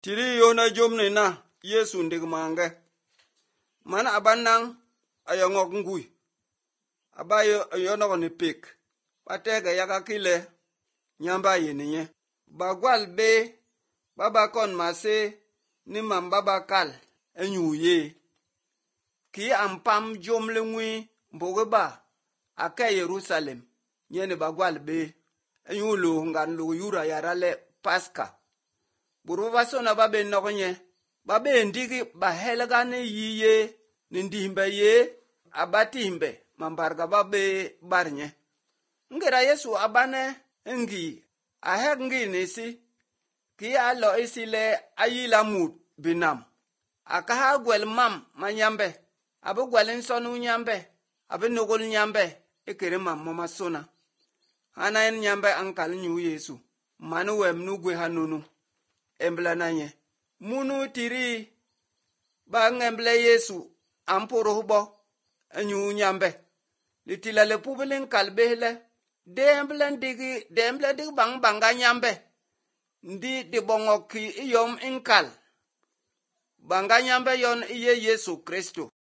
Tiri yona jomne na Yesu ndig mange. Man abanang ayongok ngui. Abayo ayonok ni pik. Patega yaka kile nyamba yeninye. Bagwal be baba kon mase ni mam baba kal enyuye. Ki ampam jomle ngui mboge ba aka Yerusalem. Nyene bagwal be enyulu ngan lu yura yarale Paska. Buru basona babe nokonye. Babe ndigi bahelgane yiye nindihimbe ye abatimbe mambarga babe barnye. Ngira Yesu abane ngi ahek ngi nisi ki alo isile ayila mut binam. Akaha gwel mam manyambe. Abu gwelin sonu nyambe. Abu nugul nyambe. Ekere mam mama sona. Hana en nyambe ankal nyu Yesu. Manu wem nugwe hanunu. Embla nanye. Munu tiri ba ngemble Yesu ampuru hubo enyu nyambe. Litila le pubelin kalbehle. Demble dig banga nyambe. Ndi di bongoki iyom inkal. Banga nyambe yon iye Yesu Kristo.